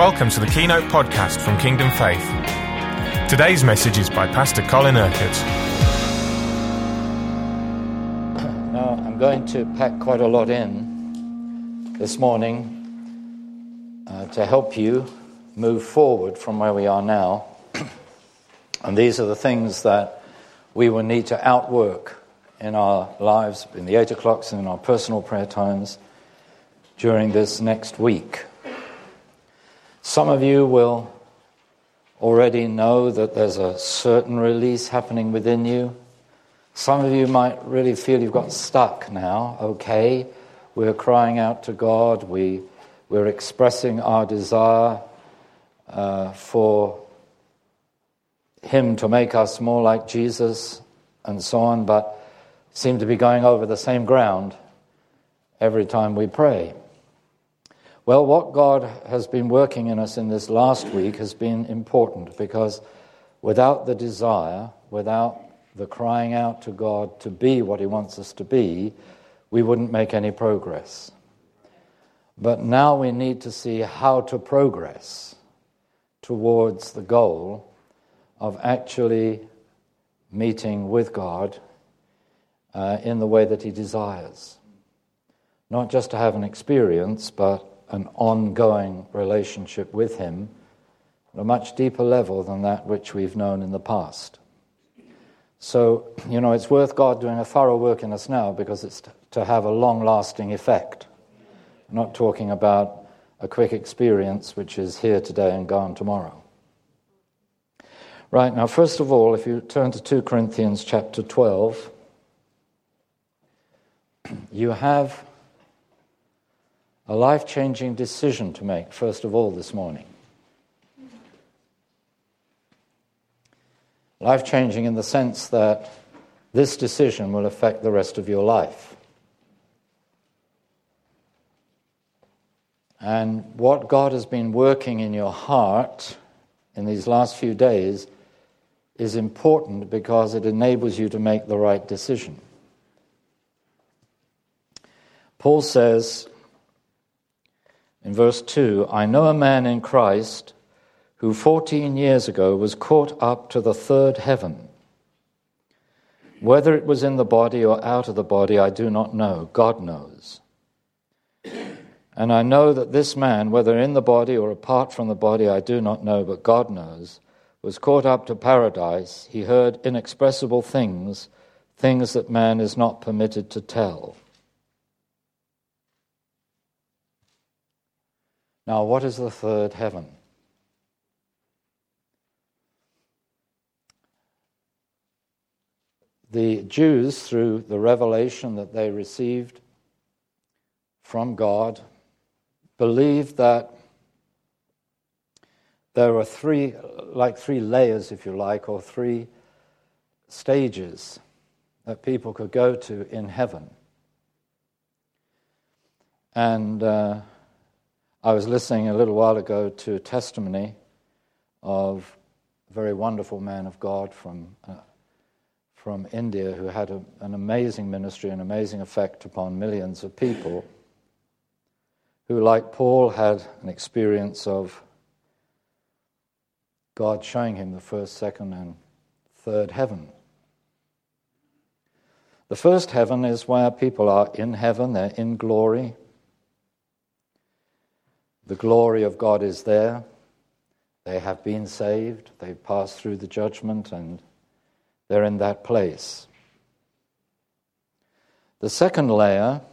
Welcome to the Keynote podcast from Kingdom Faith. Today's message is by Pastor Colin Urquhart. Now, I'm going to pack quite a lot in this morning to help you move forward from where we are now. And these are the things that we will need to outwork in our lives, in the 8 o'clocks and in our personal prayer times during this next week. Some of you will already know that there's a certain release happening within you. Some of you might really feel you've got stuck now. Okay, we're crying out to God. We're expressing our desire for Him to make us more like Jesus and so on, but seem to be going over the same ground every time we pray. Well, what God has been working in us in this last week has been important, because without the desire, without the crying out to God to be what He wants us to be, we wouldn't make any progress. But now we need to see how to progress towards the goal of actually meeting with God in the way that He desires. Not just to have an experience, but an ongoing relationship with Him at a much deeper level than that which we've known in the past. So, it's worth God doing a thorough work in us now, because it's to have a long-lasting effect. I'm not talking about a quick experience which is here today and gone tomorrow. Right, now first of all, if you turn to 2 Corinthians chapter 12, you have a life-changing decision to make, first of all, this morning. Life-changing in the sense that this decision will affect the rest of your life. And what God has been working in your heart in these last few days is important, because it enables you to make the right decision. Paul says in verse 2, I know a man in Christ who 14 years ago was caught up to the third heaven. Whether it was in the body or out of the body, I do not know. God knows. And I know that this man, whether in the body or apart from the body, I do not know, but God knows, was caught up to paradise. He heard inexpressible things, things that man is not permitted to tell. Now, what is the third heaven? The Jews, through the revelation that they received from God, believed that there were three layers, if you like, or three stages that people could go to in heaven. And I was listening a little while ago to a testimony of a very wonderful man of God from India, who had an amazing ministry, an amazing effect upon millions of people, who, like Paul, had an experience of God showing him the first, second, and third heaven. The first heaven is where people are in heaven, they're in glory. The glory of God is there. They have been saved. They've passed through the judgment, and they're in that place. The second layer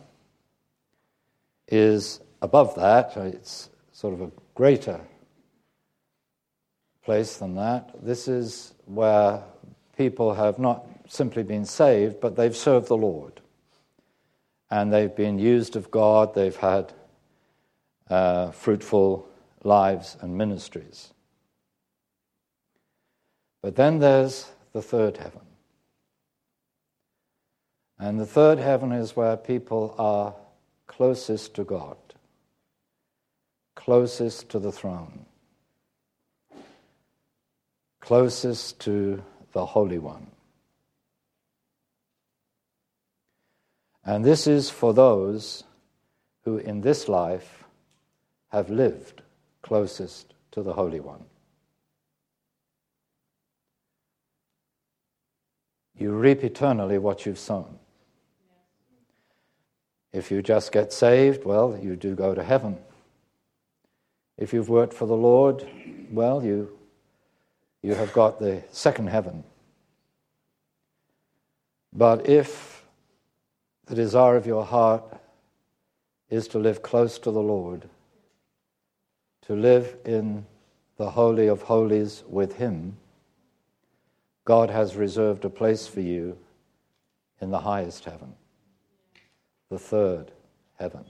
is above that. It's sort of a greater place than that. This is where people have not simply been saved, but they've served the Lord. And they've been used of God. They've had fruitful lives and ministries. But then there's the third heaven. And the third heaven is where people are closest to God, closest to the throne, closest to the Holy One. And this is for those who in this life have lived closest to the Holy One. You reap eternally what you've sown. If you just get saved, well, you do go to heaven. If you've worked for the Lord, well, you have got the second heaven. But if the desire of your heart is to live close to the Lord, to live in the Holy of Holies with Him, God has reserved a place for you in the highest heaven, the third heaven.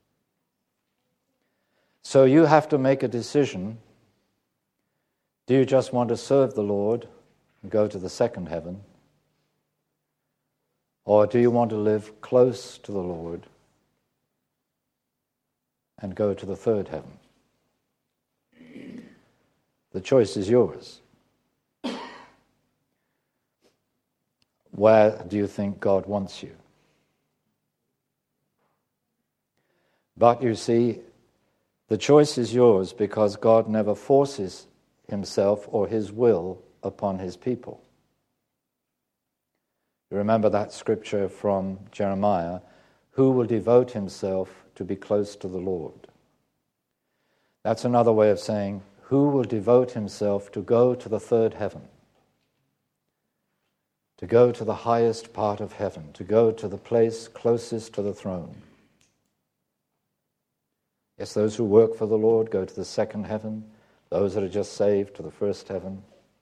So you have to make a decision. Do you just want to serve the Lord and go to the second heaven? Or do you want to live close to the Lord and go to the third heaven? The choice is yours. Where do you think God wants you? But you see, the choice is yours because God never forces Himself or His will upon His people. You remember that scripture from Jeremiah, who will devote himself to be close to the Lord? That's another way of saying, who will devote himself to go to the third heaven? To go to the highest part of heaven, to go to the place closest to the throne. Yes, those who work for the Lord go to the second heaven, those that are just saved to the first heaven.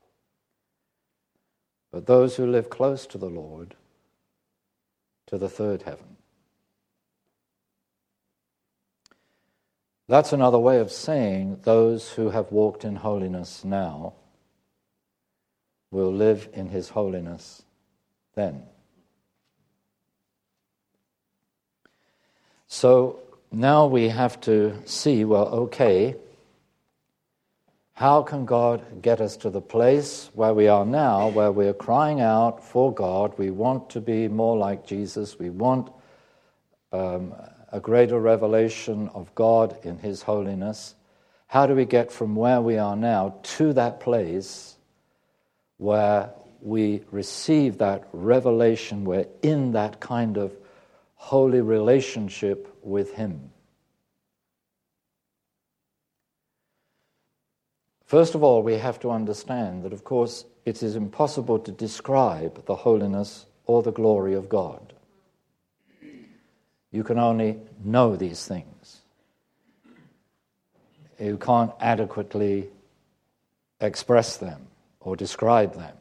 But those who live close to the Lord, to the third heaven. That's another way of saying those who have walked in holiness now will live in His holiness then. So now we have to see, well, okay, how can God get us to the place where we are now, where we're crying out for God? We want to be more like Jesus. We want a greater revelation of God in His holiness. How do we get from where we are now to that place where we receive that revelation, we're in that kind of holy relationship with Him? First of all, we have to understand that, of course, it is impossible to describe the holiness or the glory of God. You can only know these things. You can't adequately express them or describe them.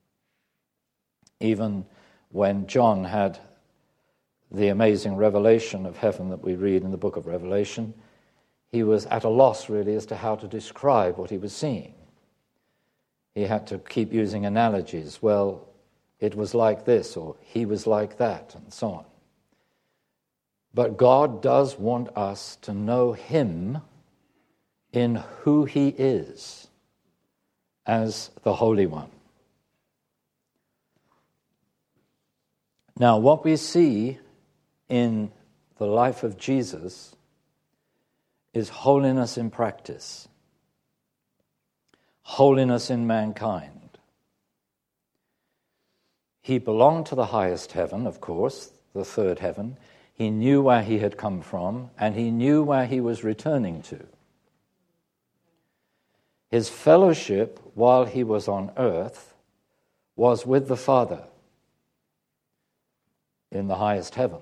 Even when John had the amazing revelation of heaven that we read in the book of Revelation, he was at a loss, really, as to how to describe what he was seeing. He had to keep using analogies. Well, it was like this, or he was like that, and so on. But God does want us to know Him in who He is as the Holy One. Now, what we see in the life of Jesus is holiness in practice, holiness in mankind. He belonged to the highest heaven, of course, the third heaven. He knew where He had come from, and He knew where He was returning to. His fellowship while He was on earth was with the Father in the highest heaven.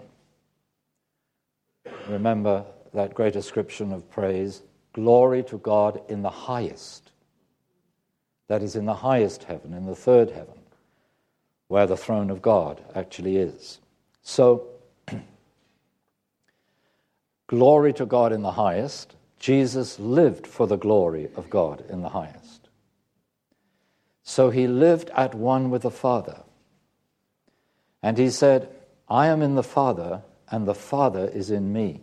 Remember that great ascription of praise, glory to God in the highest. That is in the highest heaven, in the third heaven, where the throne of God actually is. So, glory to God in the highest. Jesus lived for the glory of God in the highest. So He lived at one with the Father. And He said, I am in the Father, and the Father is in me.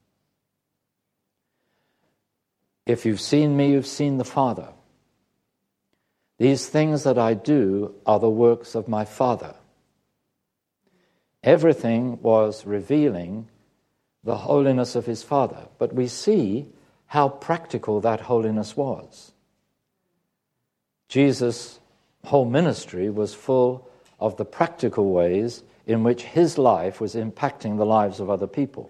If you've seen me, you've seen the Father. These things that I do are the works of my Father. Everything was revealing the holiness of His Father. But we see how practical that holiness was. Jesus' whole ministry was full of the practical ways in which his life was impacting the lives of other people.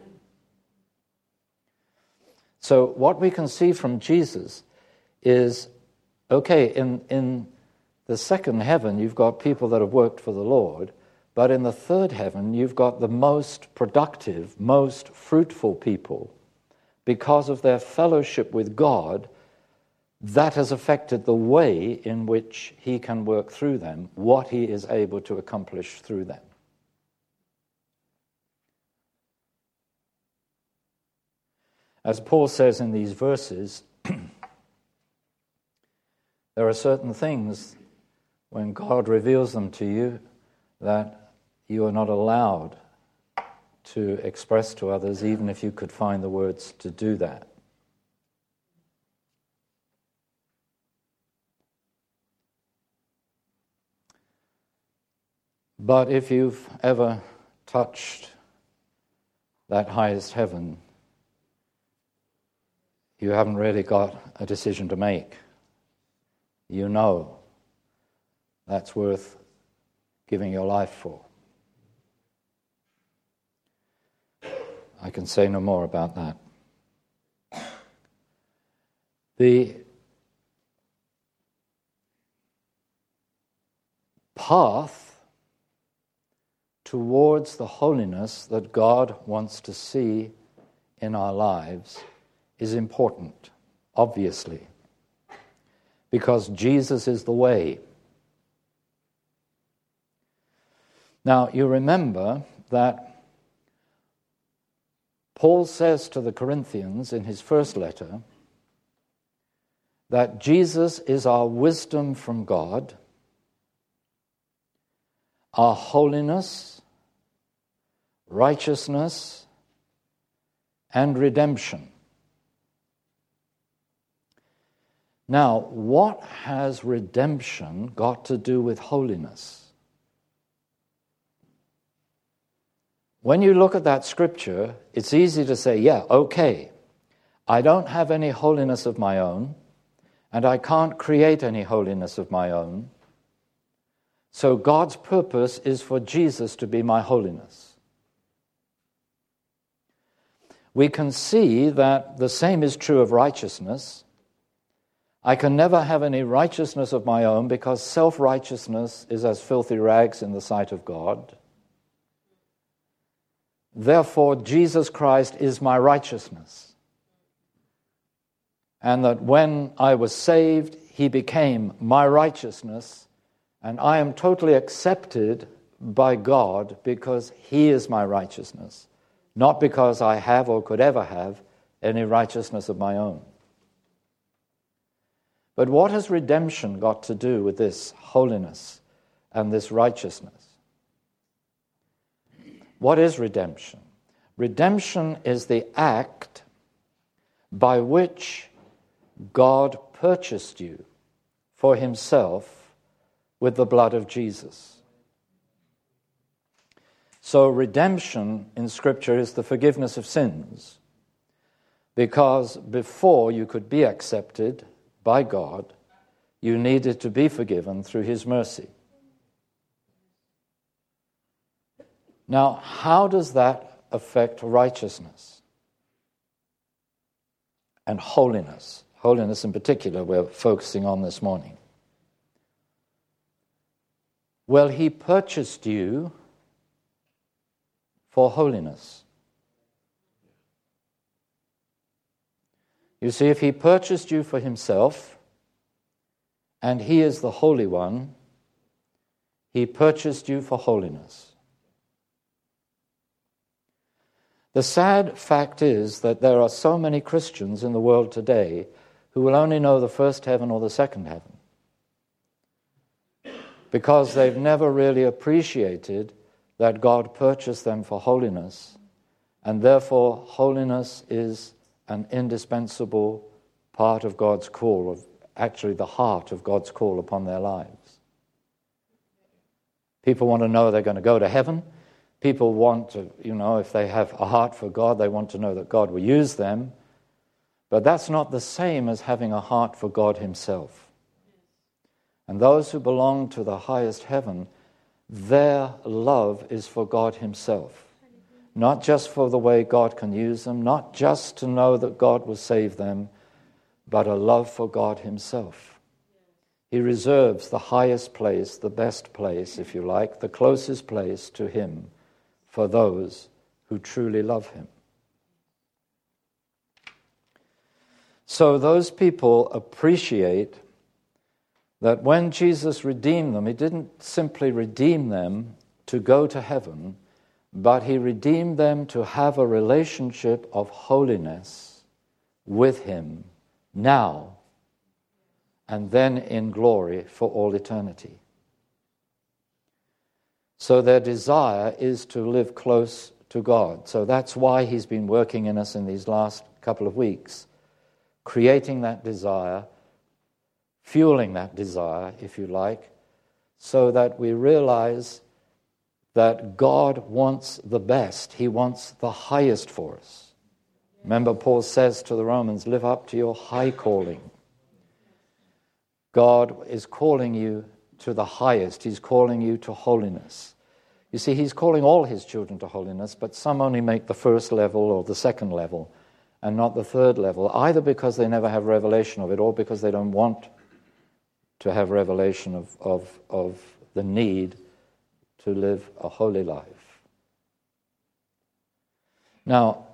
So what we can see from Jesus is, okay, in the second heaven you've got people that have worked for the Lord, but in the third heaven you've got the most productive, most fruitful people because of their fellowship with God. That has affected the way in which he can work through them, what he is able to accomplish through them. As Paul says in these verses, there are certain things when God reveals them to you that you are not allowed to express to others, even if you could find the words to do that. But if you've ever touched that highest heaven, you haven't really got a decision to make. You know that's worth giving your life for. I can say no more about that. The path towards the holiness that God wants to see in our lives is important, obviously, because Jesus is the way. Now, you remember that Paul says to the Corinthians in his first letter that Jesus is our wisdom from God, our holiness, righteousness, and redemption. Now, what has redemption got to do with holiness? When you look at that scripture, it's easy to say, yeah, okay, I don't have any holiness of my own, and I can't create any holiness of my own, so God's purpose is for Jesus to be my holiness. We can see that the same is true of righteousness. I can never have any righteousness of my own because self-righteousness is as filthy rags in the sight of God. Therefore, Jesus Christ is my righteousness. And that when I was saved, he became my righteousness, and I am totally accepted by God because he is my righteousness, not because I have or could ever have any righteousness of my own. But what has redemption got to do with this holiness and this righteousness? What is redemption? Redemption is the act by which God purchased you for himself with the blood of Jesus. So redemption in Scripture is the forgiveness of sins, because before you could be accepted by God, you needed to be forgiven through his mercy. Now, how does that affect righteousness and holiness? Holiness in particular we're focusing on this morning. Well, he purchased you for holiness. You see, if he purchased you for himself, and he is the Holy One, he purchased you for holiness. The sad fact is that there are so many Christians in the world today who will only know the first heaven or the second heaven, because they've never really appreciated that God purchased them for holiness, and therefore holiness is an indispensable part of God's call, of actually the heart of God's call upon their lives. People want to know they're going to go to heaven. People want to, if they have a heart for God, they want to know that God will use them. But that's not the same as having a heart for God himself. And those who belong to the highest heaven, their love is for God himself. Not just for the way God can use them, not just to know that God will save them, but a love for God himself. He reserves the highest place, the best place, if you like, the closest place to him for those who truly love him. So those people appreciate that when Jesus redeemed them, he didn't simply redeem them to go to heaven, but he redeemed them to have a relationship of holiness with him now and then in glory for all eternity. So their desire is to live close to God. So that's why he's been working in us in these last couple of weeks, creating that desire, fueling that desire, if you like, so that we realize that God wants the best. He wants the highest for us. Remember, Paul says to the Romans, live up to your high calling. God is calling you to the highest. He's calling you to holiness. You see, he's calling all his children to holiness, but some only make the first level or the second level and not the third level, either because they never have revelation of it or because they don't want to have revelation of the need to live a holy life. Now,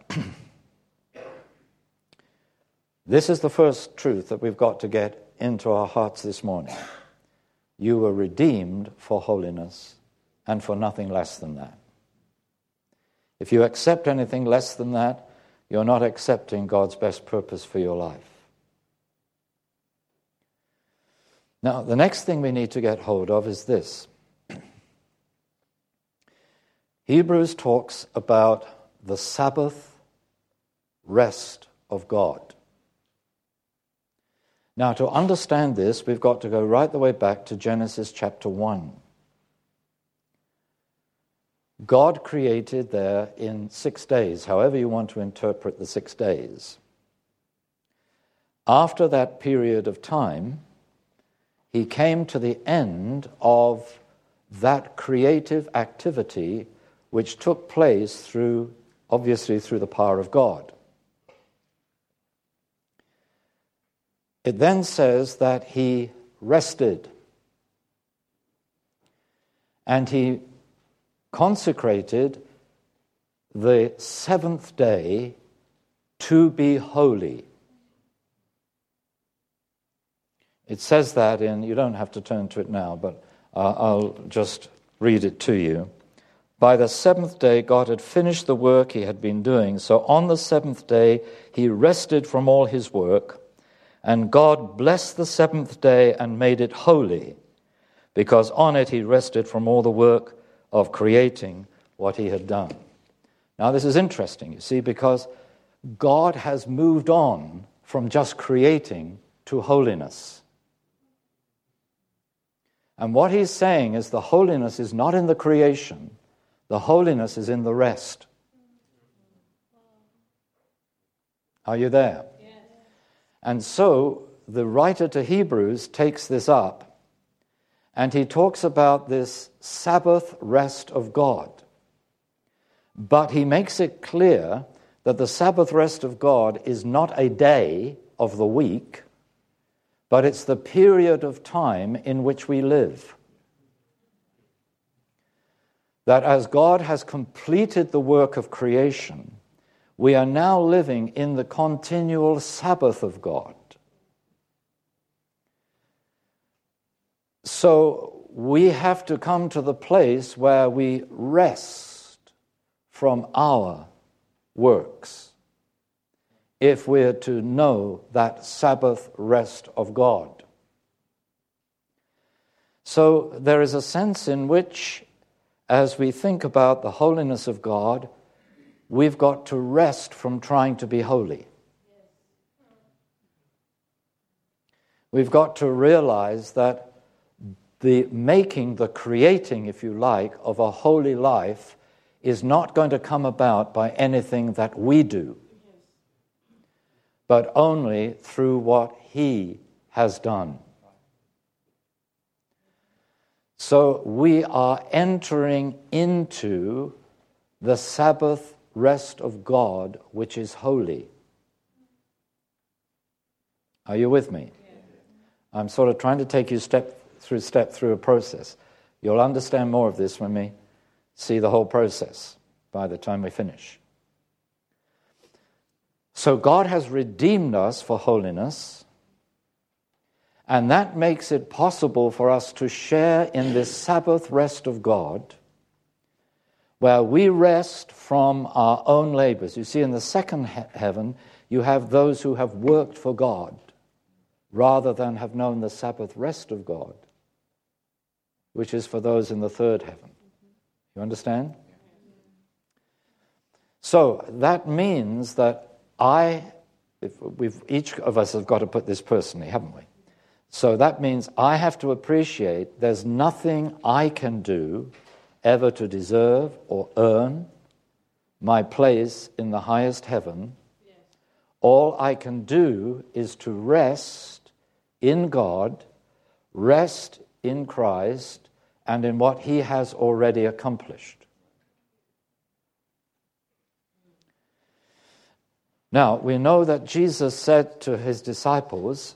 this is the first truth that we've got to get into our hearts this morning. You were redeemed for holiness and for nothing less than that. If you accept anything less than that, you're not accepting God's best purpose for your life. Now, the next thing we need to get hold of is this. Hebrews talks about the Sabbath rest of God. Now, to understand this, we've got to go right the way back to Genesis chapter 1. God created there in 6 days, however you want to interpret the 6 days. After that period of time, he came to the end of that creative activity which took place obviously through the power of God. It then says that he rested and he consecrated the seventh day to be holy. It says that you don't have to turn to it now, but I'll just read it to you. By the seventh day, God had finished the work he had been doing. So on the seventh day, he rested from all his work. And God blessed the seventh day and made it holy, because on it he rested from all the work of creating what he had done. Now this is interesting, you see, because God has moved on from just creating to holiness. And what he's saying is the holiness is not in the creation, the holiness is in the rest. Are you there? Yes. And so the writer to Hebrews takes this up and he talks about this Sabbath rest of God. But he makes it clear that the Sabbath rest of God is not a day of the week, but it's the period of time in which we live. That as God has completed the work of creation, we are now living in the continual Sabbath of God. So we have to come to the place where we rest from our works if we're to know that Sabbath rest of God. So there is a sense in which, as we think about the holiness of God, we've got to rest from trying to be holy. We've got to realize that the making, the creating, if you like, of a holy life is not going to come about by anything that we do, but only through what He has done. So we are entering into the Sabbath rest of God, which is holy. Are you with me? I'm sort of trying to take you step through a process. You'll understand more of this when we see the whole process by the time we finish. So God has redeemed us for holiness, and that makes it possible for us to share in this Sabbath rest of God, where we rest from our own labors. You see, in the second heaven, you have those who have worked for God, rather than have known the Sabbath rest of God, which is for those in the third heaven. You understand? So that means that each of us have got to put this personally, haven't we? So that means I have to appreciate there's nothing I can do ever to deserve or earn my place in the highest heaven. Yes. All I can do is to rest in God, rest in Christ, and in what He has already accomplished. Now, we know that Jesus said to His disciples,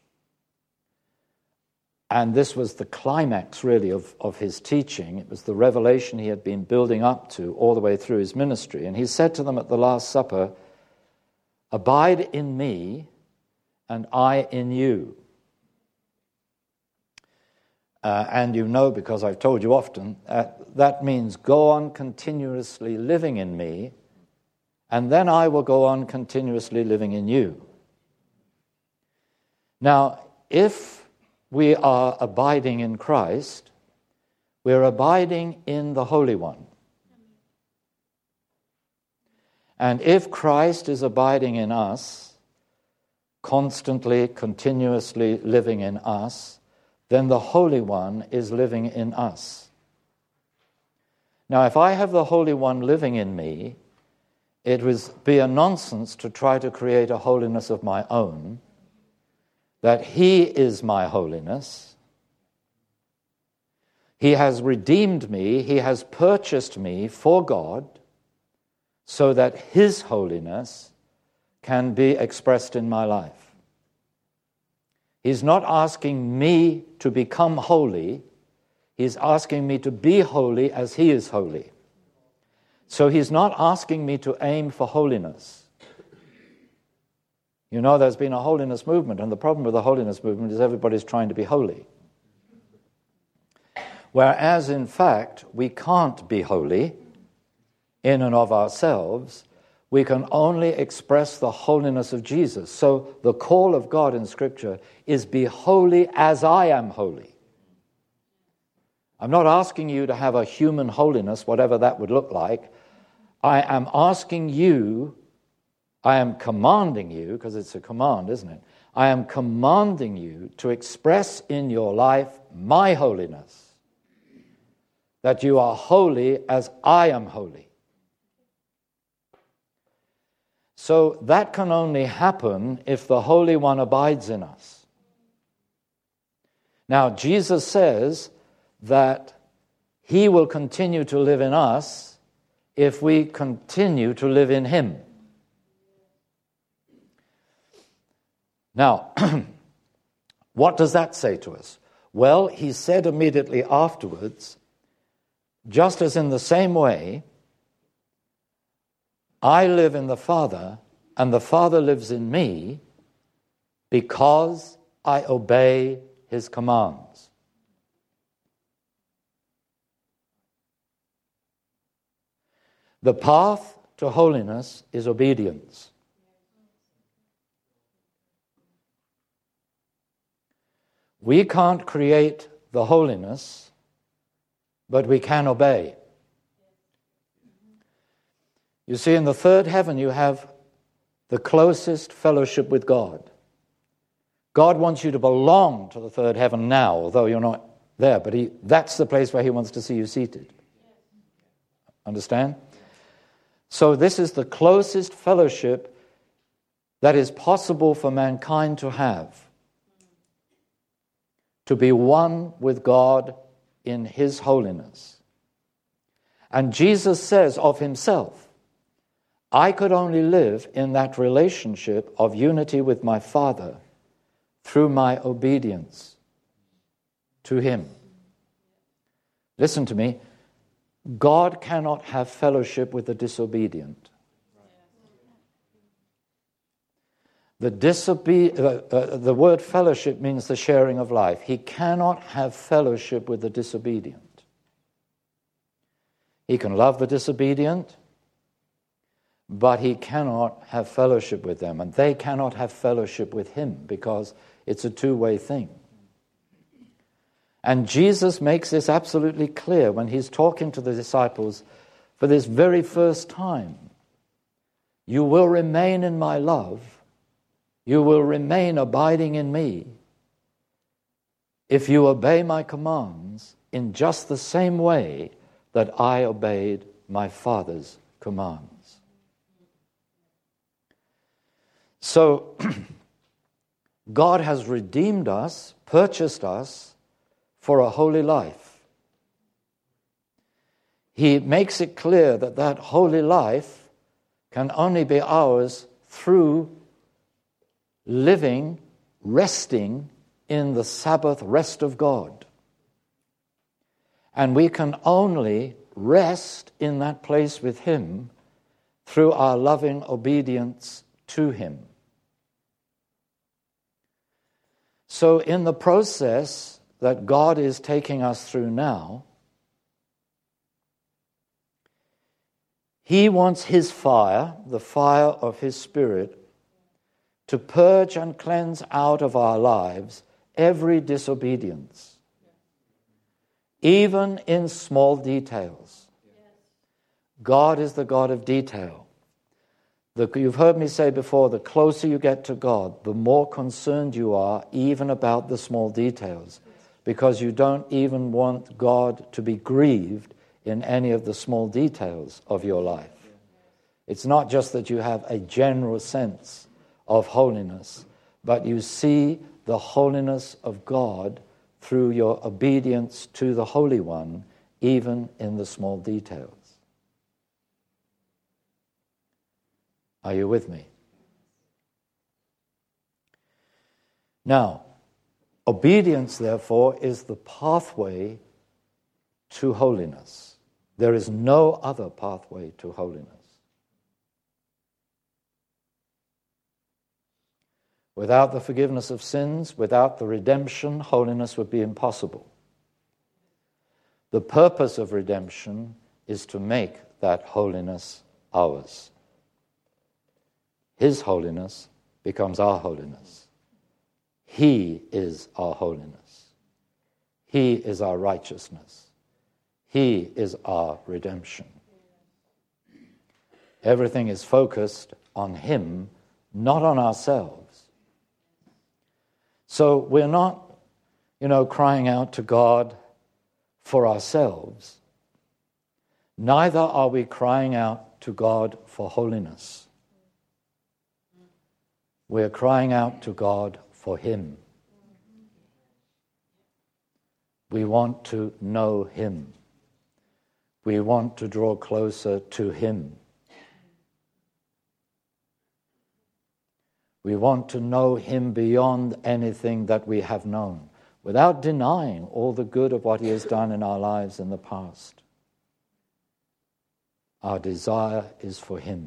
and this was the climax really of His teaching, it was the revelation He had been building up to all the way through His ministry, and He said to them at the Last Supper, "Abide in me, and I in you." And you know, because I've told you often, that means go on continuously living in me, and then I will go on continuously living in you. Now, if we are abiding in Christ, we're abiding in the Holy One. And if Christ is abiding in us, constantly, continuously living in us, then the Holy One is living in us. Now, if I have the Holy One living in me, it would be a nonsense to try to create a holiness of my own, that He is my holiness. He has redeemed me, He has purchased me for God, so that His holiness can be expressed in my life. He's not asking me to become holy. He's asking me to be holy as He is holy. So He's not asking me to aim for holiness. You know, there's been a holiness movement, and the problem with the holiness movement is everybody's trying to be holy. Whereas, in fact, we can't be holy in and of ourselves. We can only express the holiness of Jesus. So the call of God in Scripture is be holy as I am holy. I'm not asking you to have a human holiness, whatever that would look like. I am asking you, I am commanding you, because it's a command, isn't it? I am commanding you to express in your life my holiness, that you are holy as I am holy. So that can only happen if the Holy One abides in us. Now, Jesus says that He will continue to live in us if we continue to live in Him. Now, what does that say to us? Well, He said immediately afterwards, just as in the same way, I live in the Father, and the Father lives in me because I obey His commands. The path to holiness is obedience. We can't create the holiness, but we can obey. You see, in the third heaven, you have the closest fellowship with God. God wants you to belong to the third heaven now, although you're not there, but that's the place where He wants to see you seated. Understand? So this is the closest fellowship that is possible for mankind to have, to be one with God in His holiness. And Jesus says of Himself, I could only live in that relationship of unity with my Father through my obedience to Him. Listen to me. God cannot have fellowship with the disobedient. The word fellowship means the sharing of life. He cannot have fellowship with the disobedient. He can love the disobedient, but He cannot have fellowship with them. And they cannot have fellowship with Him because it's a two-way thing. And Jesus makes this absolutely clear when He's talking to the disciples for this very first time. You will remain in my love. You will remain abiding in me if you obey my commands in just the same way that I obeyed my Father's commands. So, God has redeemed us, purchased us for a holy life. He makes it clear that that holy life can only be ours through living, resting in the Sabbath rest of God. And we can only rest in that place with Him through our loving obedience to Him. So in the process that God is taking us through now, He wants His fire, the fire of His Spirit, to purge and cleanse out of our lives every disobedience, even in small details. God is the God of detail. You've heard me say before, the closer you get to God, the more concerned you are even about the small details, because you don't even want God to be grieved in any of the small details of your life. It's not just that you have a general sense of holiness, but you see the holiness of God through your obedience to the Holy One, even in the small details. Are you with me? Now, obedience, therefore, is the pathway to holiness. There is no other pathway to holiness. Without the forgiveness of sins, without the redemption, holiness would be impossible. The purpose of redemption is to make that holiness ours. His holiness becomes our holiness. He is our holiness. He is our righteousness. He is our redemption. Everything is focused on Him, not on ourselves. So we're not, crying out to God for ourselves. Neither are we crying out to God for holiness. We're crying out to God for Him. We want to know Him. We want to draw closer to Him. We want to know Him beyond anything that we have known, without denying all the good of what He has done in our lives in the past. Our desire is for Him.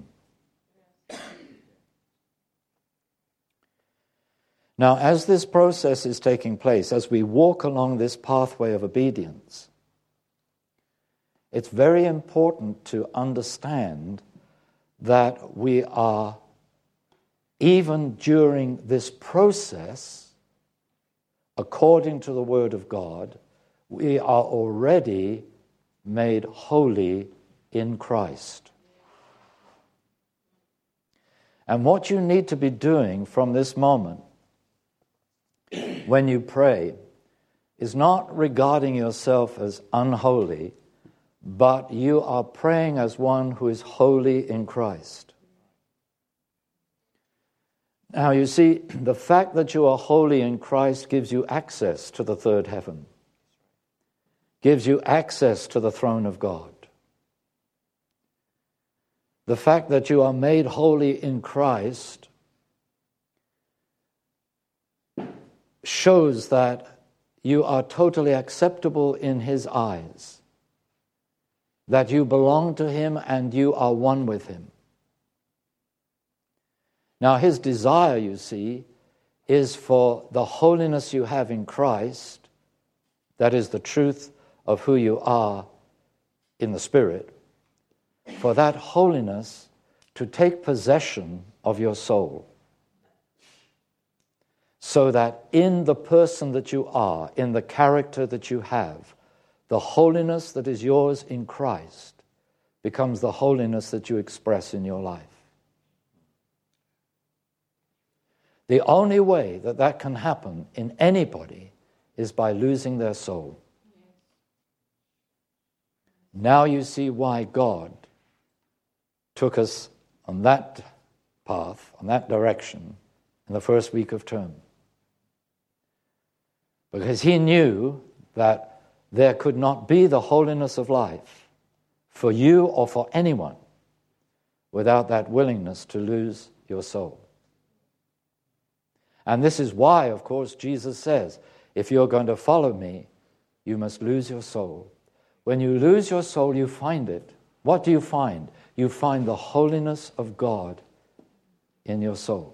Now, as this process is taking place, as we walk along this pathway of obedience, it's very important to understand that we are, even during this process, according to the Word of God, we are already made holy in Christ. And what you need to be doing from this moment when you pray is not regarding yourself as unholy, but you are praying as one who is holy in Christ. Now you see, the fact that you are holy in Christ gives you access to the third heaven, gives you access to the throne of God. The fact that you are made holy in Christ shows that you are totally acceptable in His eyes, that you belong to Him and you are one with Him. Now, His desire, you see, is for the holiness you have in Christ, that is the truth of who you are in the Spirit, for that holiness to take possession of your soul, so that in the person that you are, in the character that you have, the holiness that is yours in Christ becomes the holiness that you express in your life. The only way that that can happen in anybody is by losing their soul. Now you see why God took us on that path, on that direction, in the first week of term. Because He knew that there could not be the holiness of life for you or for anyone without that willingness to lose your soul. And this is why, of course, Jesus says, if you're going to follow me, you must lose your soul. When you lose your soul, you find it. What do you find? You find the holiness of God in your soul.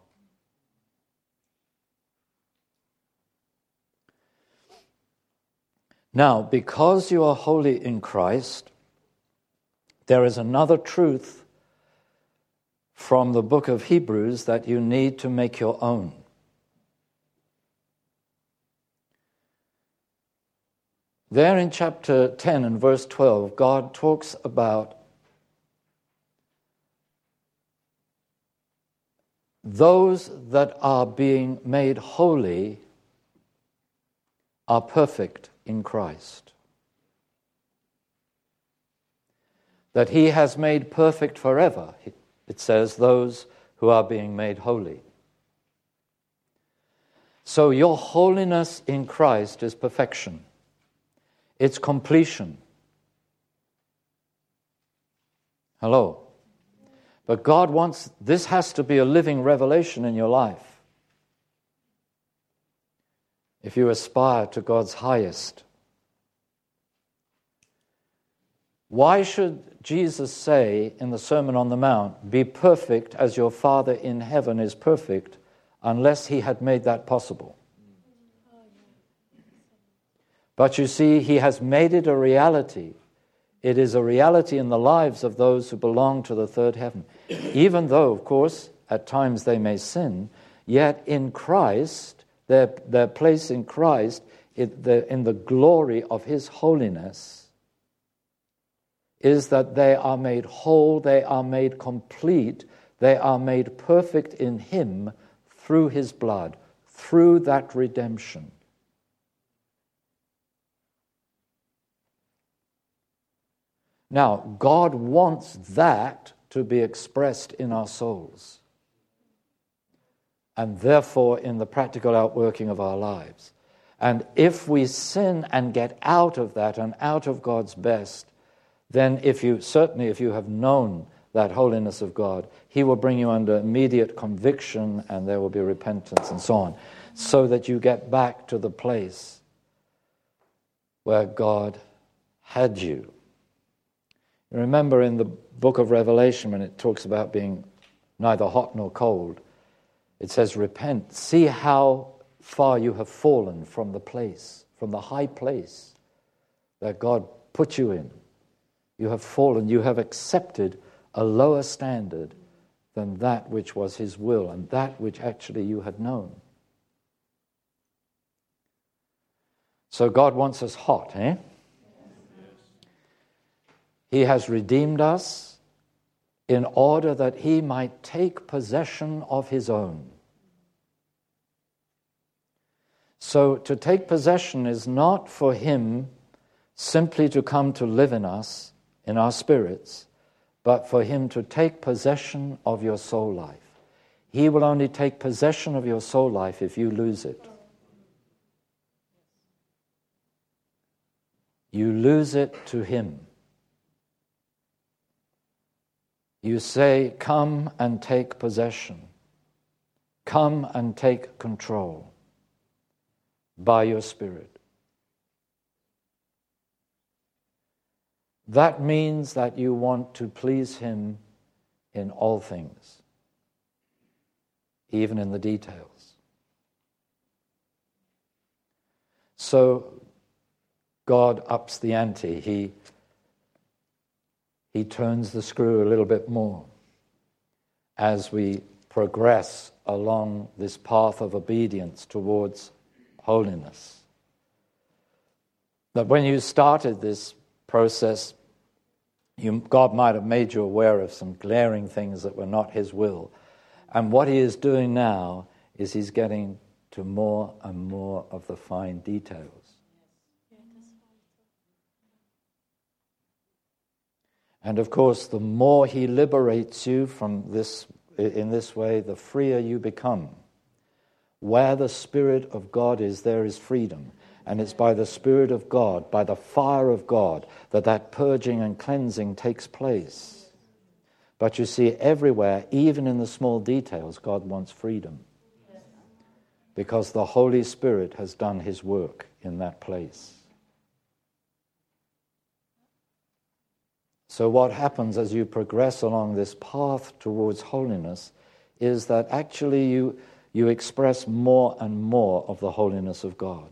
Now, because you are holy in Christ, there is another truth from the book of Hebrews that you need to make your own. There in chapter 10 and verse 12, God talks about those that are being made holy are perfect in Christ. That He has made perfect forever, it says, those who are being made holy. So your holiness in Christ is perfection. It's completion. Hello. But God wants, this has to be a living revelation in your life. If you aspire to God's highest. Why should Jesus say in the Sermon on the Mount, be perfect as your Father in heaven is perfect, unless He had made that possible? But you see, He has made it a reality. It is a reality in the lives of those who belong to the third heaven. Even though, of course, at times they may sin, yet in Christ, their place in Christ, in the glory of His holiness, is that they are made whole, they are made complete, they are made perfect in Him through His blood, through that redemption. Now, God wants that to be expressed in our souls, and therefore in the practical outworking of our lives. And if we sin and get out of that and out of God's best, then if you have known that holiness of God, He will bring you under immediate conviction and there will be repentance and so on, so that you get back to the place where God had you. Remember in the book of Revelation when it talks about being neither hot nor cold, it says, repent, see how far you have fallen from the place, from the high place that God put you in. You have fallen, you have accepted a lower standard than that which was His will and that which actually you had known. So God wants us hot, eh? He has redeemed us in order that He might take possession of His own. So to take possession is not for Him simply to come to live in us, in our spirits, but for Him to take possession of your soul life. He will only take possession of your soul life if you lose it. You lose it to him. You say, come and take possession. Come and take control by your Spirit. That means that you want to please him in all things, even in the details. So God ups the ante. He turns the screw a little bit more as we progress along this path of obedience towards holiness. That when you started this process, God might have made you aware of some glaring things that were not his will. And what he is doing now is he's getting to more and more of the fine details. And of course, the more he liberates you from this, in this way, the freer you become. Where the Spirit of God is, there is freedom. And it's by the Spirit of God, by the fire of God, that purging and cleansing takes place. But you see, everywhere, even in the small details, God wants freedom. Because the Holy Spirit has done his work in that place. So what happens as you progress along this path towards holiness is that actually you express more and more of the holiness of God.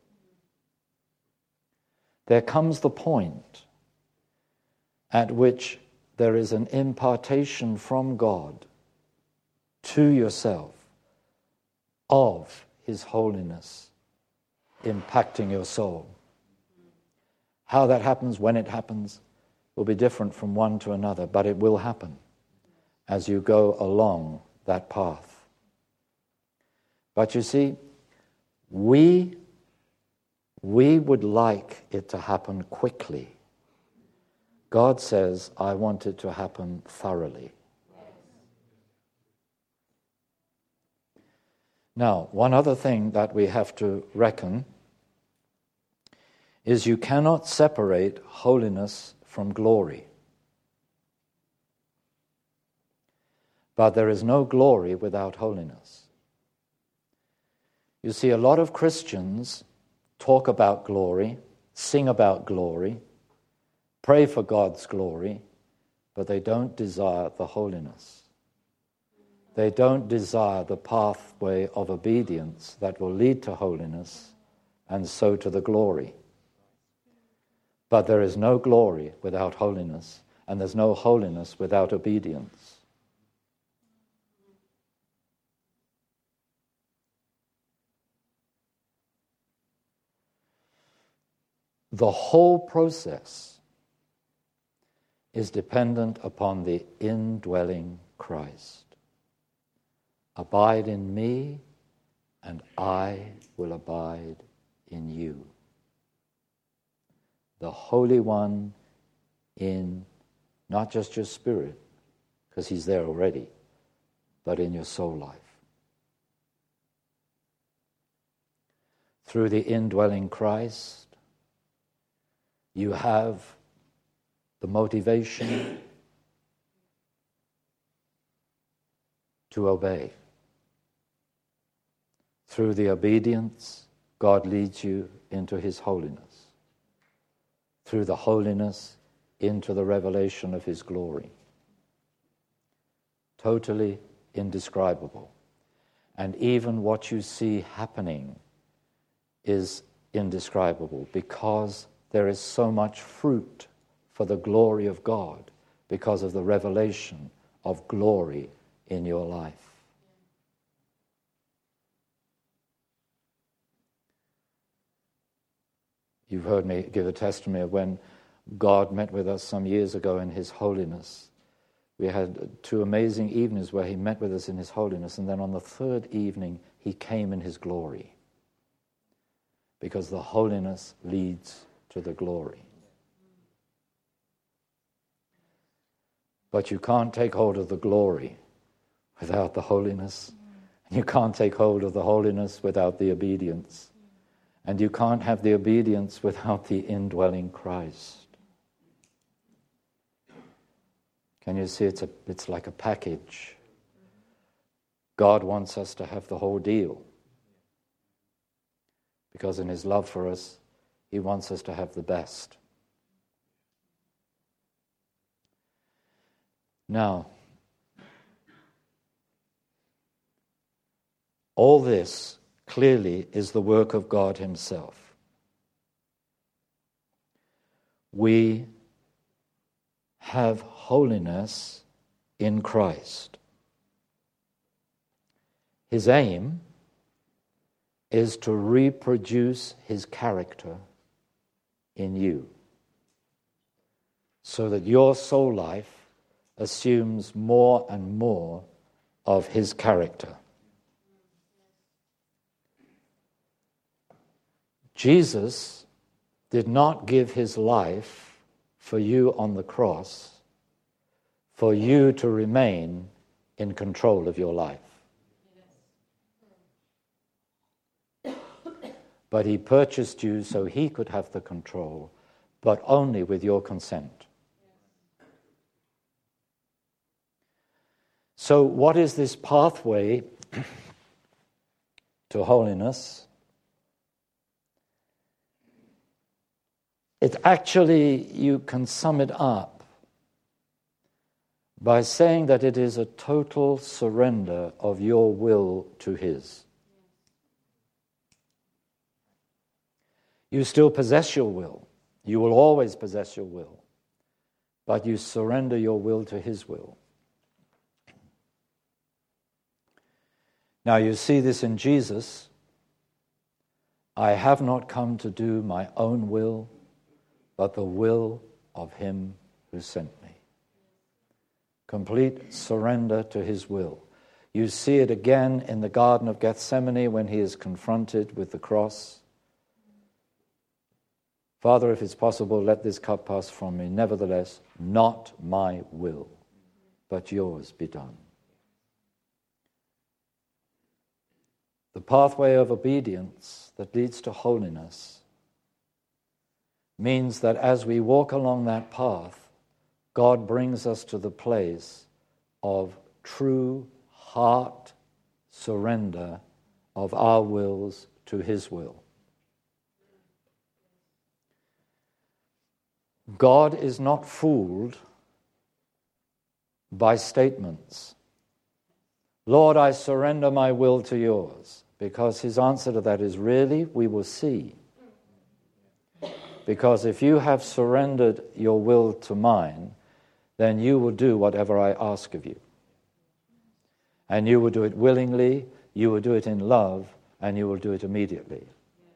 There comes the point at which there is an impartation from God to yourself of his holiness impacting your soul. How that happens, when it happens, will be different from one to another, but it will happen as you go along that path. But you see, we would like it to happen quickly. God says, I want it to happen thoroughly. Now, one other thing that we have to reckon is you cannot separate holiness from glory. But there is no glory without holiness. You see, a lot of Christians talk about glory, sing about glory, pray for God's glory, but they don't desire the holiness. They don't desire the pathway of obedience that will lead to holiness and so to the glory. But there is no glory without holiness, and there's no holiness without obedience. The whole process is dependent upon the indwelling Christ. Abide in me, and I will abide in you. The Holy One in not just your spirit, because he's there already, but in your soul life. Through the indwelling Christ, you have the motivation to obey. Through the obedience, God leads you into his holiness. Through the holiness, into the revelation of his glory. Totally indescribable. And even what you see happening is indescribable because there is so much fruit for the glory of God because of the revelation of glory in your life. You've heard me give a testimony of when God met with us some years ago in his holiness. We had 2 amazing evenings where he met with us in his holiness, and then on the 3rd evening he came in his glory. Because the holiness leads to the glory. But you can't take hold of the glory without the holiness. And you can't take hold of the holiness without the obedience. And you can't have the obedience without the indwelling Christ. Can you see it's like a package? God wants us to have the whole deal. Because in his love for us, he wants us to have the best. Now, all this clearly is the work of God himself. We have holiness in Christ. His aim is to reproduce his character in you, so that your soul life assumes more and more of his character. Jesus did not give his life for you on the cross for you to remain in control of your life. But he purchased you so he could have the control, but only with your consent. So what is this pathway to holiness? It actually, you can sum it up by saying that it is a total surrender of your will to his. You still possess your will. You will always possess your will. But you surrender your will to his will. Now you see this in Jesus. I have not come to do my own will, but the will of him who sent me. Complete surrender to his will. You see it again in the Garden of Gethsemane when he is confronted with the cross. Father, if it's possible, let this cup pass from me. Nevertheless, not my will, but yours be done. The pathway of obedience that leads to holiness means that as we walk along that path, God brings us to the place of true heart surrender of our wills to his will. God is not fooled by statements. Lord, I surrender my will to yours. Because his answer to that is, really, we will see. Because if you have surrendered your will to mine, then you will do whatever I ask of you. And you will do it willingly, you will do it in love, and you will do it immediately.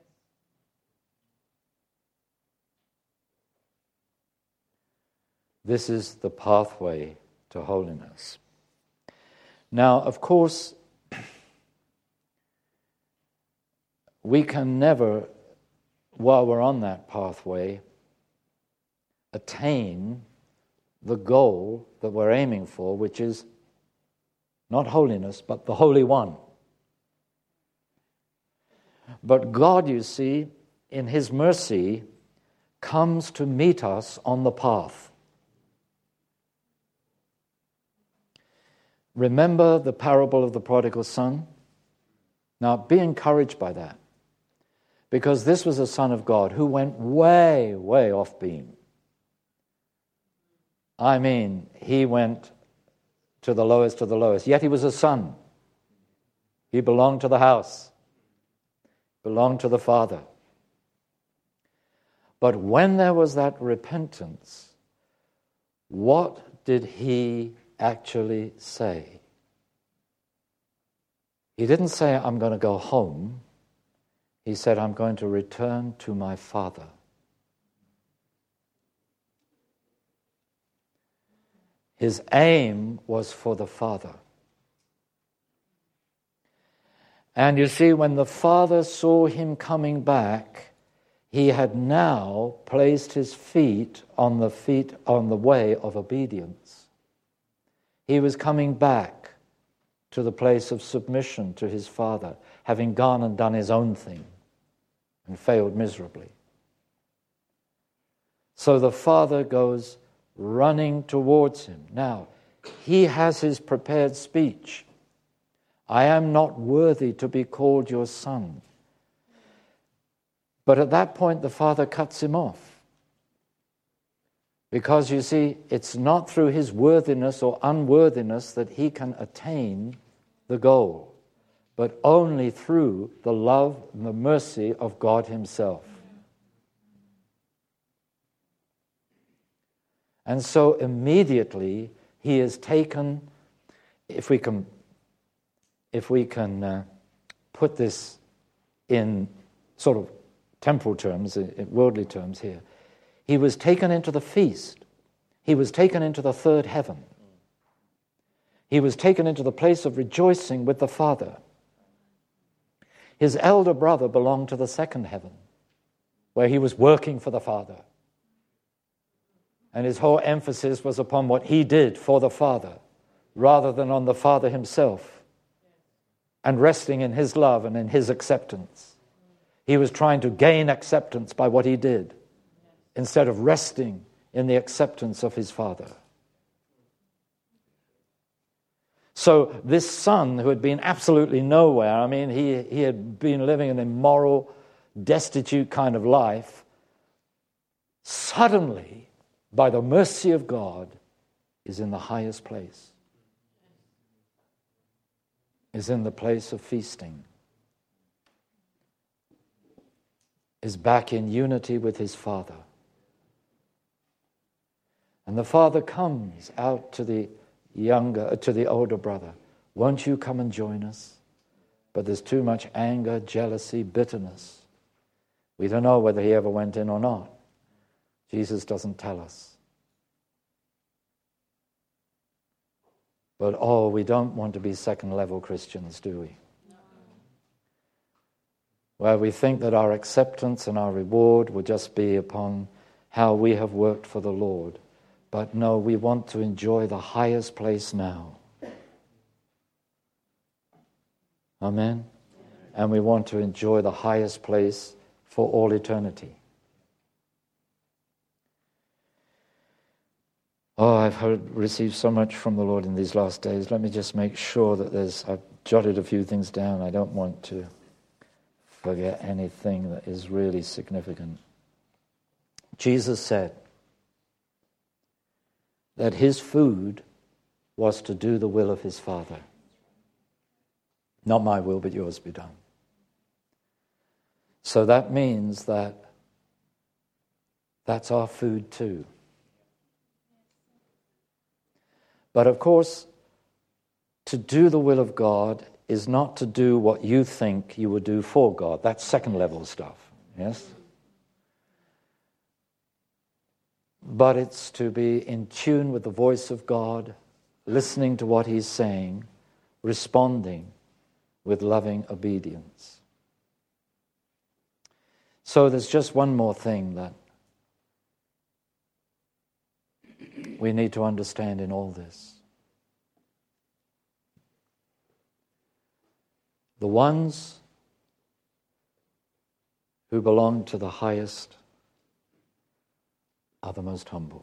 This is the pathway to holiness. Now, of course, we can never, while we're on that pathway, attain the goal that we're aiming for, which is not holiness, but the Holy One. But God, you see, in his mercy, comes to meet us on the path. Remember the parable of the prodigal son? Now, be encouraged by that. Because this was a son of God who went way, way off beam. I mean, he went to the lowest of the lowest. Yet he was a son. He belonged to the house. Belonged to the Father. But when there was that repentance, what did he actually say? He didn't say, I'm going to go home. He said, I'm going to return to my Father. His aim was for the Father. And you see, when the Father saw him coming back, he had now placed his feet on the way of obedience. He was coming back to the place of submission to his Father, having gone and done his own thing and failed miserably. So the Father goes running towards him. Now, he has his prepared speech. I am not worthy to be called your son. But at that point, the Father cuts him off. Because, you see, it's not through his worthiness or unworthiness that he can attain the goal, but only through the love and the mercy of God himself. And so immediately he is taken, if we can put this in sort of temporal terms, in worldly terms here, he was taken into the feast. He was taken into the third heaven. He was taken into the place of rejoicing with the Father. His elder brother belonged to the second heaven, where he was working for the Father. And his whole emphasis was upon what he did for the Father, rather than on the Father himself, and resting in his love and in his acceptance. He was trying to gain acceptance by what he did, instead of resting in the acceptance of his Father. So this son who had been absolutely nowhere, I mean, he had been living an immoral, destitute kind of life, suddenly, by the mercy of God, is in the highest place, is in the place of feasting, is back in unity with his Father. And the Father comes out to the older brother. Won't you come and join us? But there's too much anger, jealousy, bitterness. We don't know whether he ever went in or not. Jesus doesn't tell us. But we don't want to be second-level Christians, do we? Where we think that our acceptance and our reward will just be upon how we have worked for the Lord. But no, we want to enjoy the highest place now. Amen? And we want to enjoy the highest place for all eternity. I've received so much from the Lord in these last days. Let me just make sure that I've jotted a few things down. I don't want to forget anything that is really significant. Jesus said that his food was to do the will of his Father. Not my will, but yours be done. So that means that's our food too. But of course, to do the will of God is not to do what you think you would do for God. That's second-level stuff, yes? But it's to be in tune with the voice of God, listening to what he's saying, responding with loving obedience. So there's just one more thing that we need to understand in all this. The ones who belong to the highest are the most humble.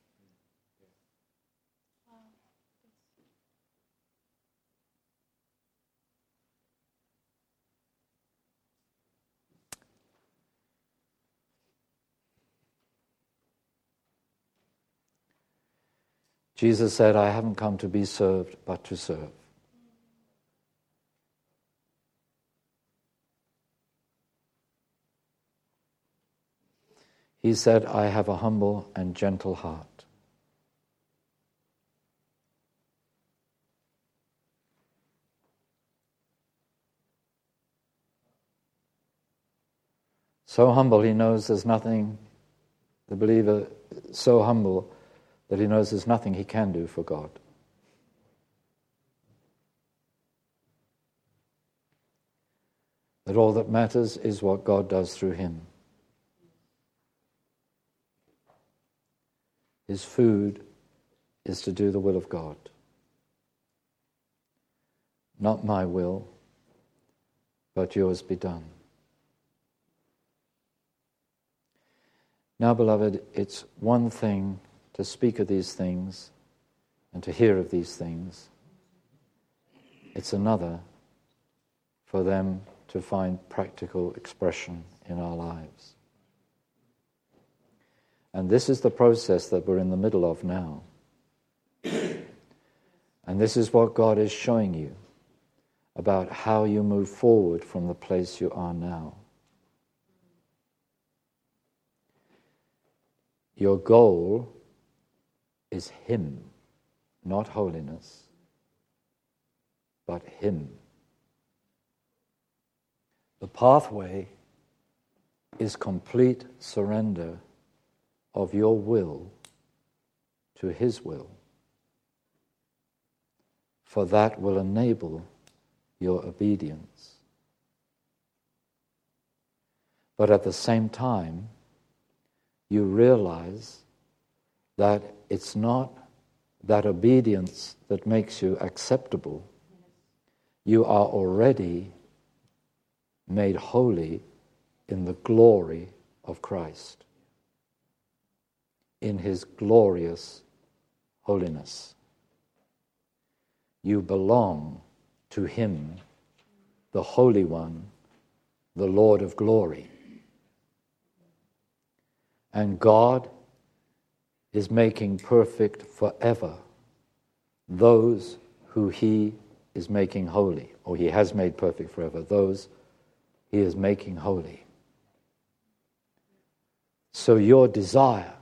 Jesus said, I haven't come to be served, but to serve. He said, I have a humble and gentle heart. So humble, he knows there's nothing, the believer, so humble that he knows there's nothing he can do for God. That all that matters is what God does through him. His food is to do the will of God. not my will, but yours be done. Now, beloved, it's one thing to speak of these things and to hear of these things. It's another for them to find practical expression in our lives. And this is the process that we're in the middle of now. And this is what God is showing you about how you move forward from the place you are now. Your goal is Him, not holiness, but Him. The pathway is complete surrender of your will to His will, for that will enable your obedience. But at the same time, you realize that it's not that obedience that makes you acceptable. You are already made holy in the glory of Christ, in His glorious holiness. You belong to Him, the Holy One, the Lord of glory. And God is making perfect forever those who He is making holy, or He has made perfect forever, those He is making holy. So your desire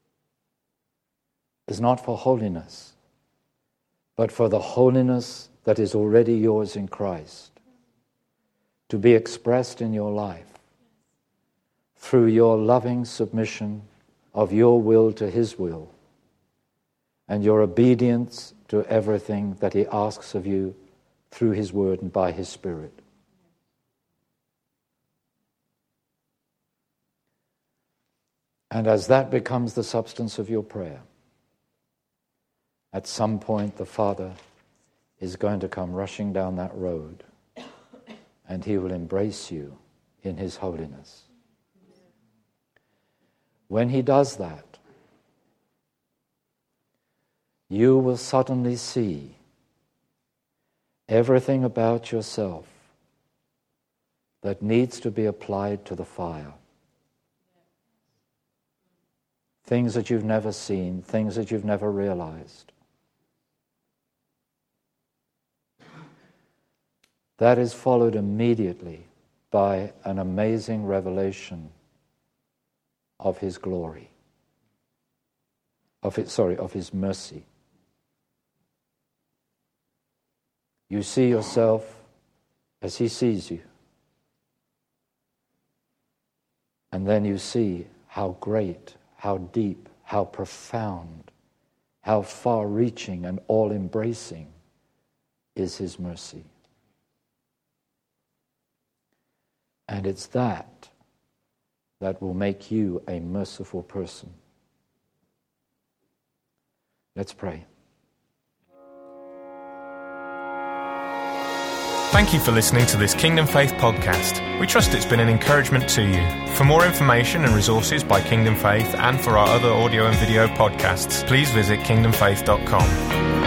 is not for holiness, but for the holiness that is already yours in Christ, to be expressed in your life through your loving submission of your will to His will and your obedience to everything that He asks of you through His Word and by His Spirit. And as that becomes the substance of your prayer, at some point the Father is going to come rushing down that road and He will embrace you in His holiness. When He does that, you will suddenly see everything about yourself that needs to be applied to the fire. Things that you've never seen, things that you've never realized. That is followed immediately by an amazing revelation of His glory, of His mercy. You see yourself as He sees you. And then you see how great, how deep, how profound, how far-reaching and all-embracing is His mercy. And it's that will make you a merciful person. Let's pray. Thank you for listening to this Kingdom Faith podcast. We trust it's been an encouragement to you. For more information and resources by Kingdom Faith and for our other audio and video podcasts, please visit kingdomfaith.com.